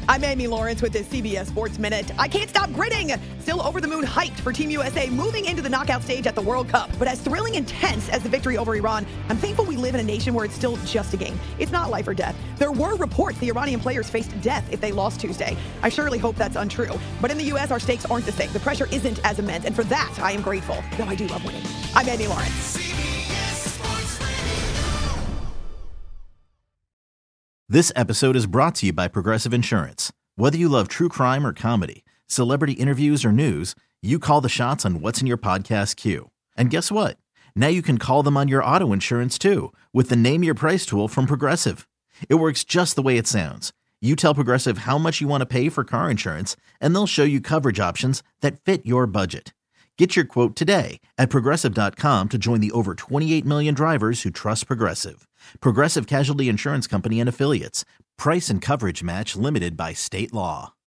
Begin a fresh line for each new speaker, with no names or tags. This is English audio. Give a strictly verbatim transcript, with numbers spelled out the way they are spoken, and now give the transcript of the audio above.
I'm Amy Lawrence with this C B S Sports Minute. I can't stop grinning. Still over the moon hyped for Team U S A moving into the knockout stage at the World Cup. But as thrilling and tense as the victory over Iran, I'm thankful we live in a nation where it's still just a game. It's not life or death. There were reports the Iranian players faced death if they lost Tuesday. I surely hope that's untrue. But in the U S, our stakes aren't the same. The pressure isn't as immense. And for that, I am grateful. Though I do love winning. I'm Amy Lawrence.
This episode is brought to you by Progressive Insurance. Whether you love true crime or comedy, celebrity interviews or news, you call the shots on what's in your podcast queue. And guess what? Now you can call them on your auto insurance too with the Name Your Price tool from Progressive. It works just the way it sounds. You tell Progressive how much you want to pay for car insurance, and they'll show you coverage options that fit your budget. Get your quote today at Progressive dot com to join the over twenty-eight million drivers who trust Progressive. Progressive Casualty Insurance Company and Affiliates. Price and coverage match limited by state law.